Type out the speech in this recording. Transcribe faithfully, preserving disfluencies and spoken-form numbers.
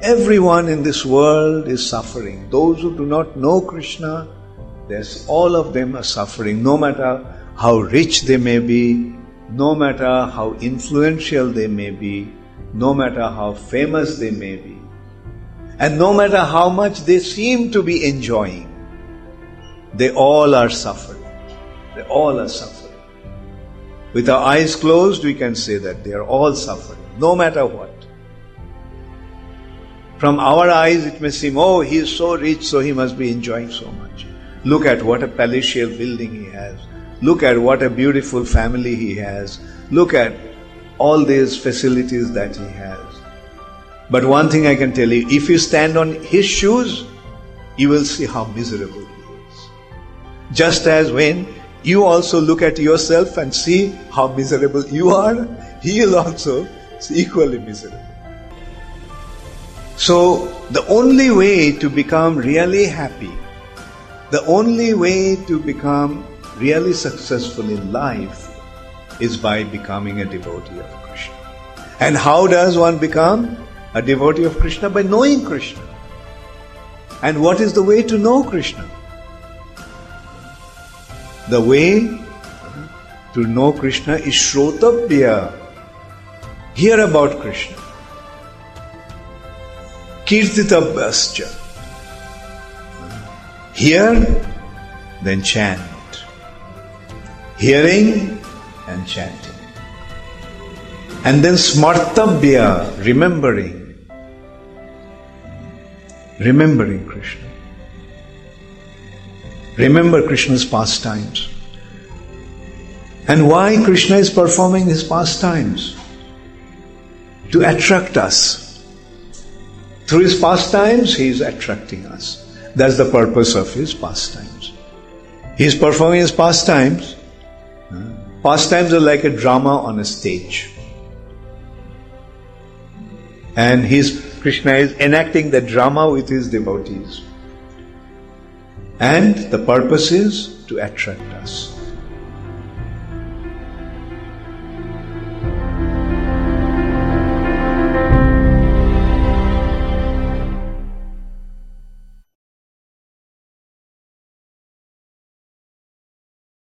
Everyone in this world is suffering. Those who do not know Krishna, there's all of them are suffering, no matter how rich they may be, no matter how influential they may be, no matter how famous they may be, and no matter how much they seem to be enjoying. They all are suffering. They all are suffering. With our eyes closed, we can say that they are all suffering, no matter what. From our eyes, it may seem, oh, he is so rich, so he must be enjoying so much. Look at what a palatial building he has. Look at what a beautiful family he has. Look at all these facilities that he has. But one thing I can tell you, if you stand on his shoes, you will see how miserable he is. Just as when you also look at yourself and see how miserable you are, he is also equally miserable. So, the only way to become really happy, the only way to become really successful in life is by becoming a devotee of Krishna. And how does one become a devotee of Krishna? By knowing Krishna. And what is the way to know Krishna? The way to know Krishna is Shrotabhya. Hear about Krishna. Kirtitabhyascha. Hear, then chant. Hearing and chanting. And then Smartabhya, remembering. Remembering Krishna. Remember Krishna's pastimes. And why Krishna is performing his pastimes? To attract us. Through his pastimes, he is attracting us. That's the purpose of his pastimes. He is performing his pastimes. Pastimes are like a drama on a stage. And his, Krishna is enacting the drama with his devotees. And the purpose is to attract us.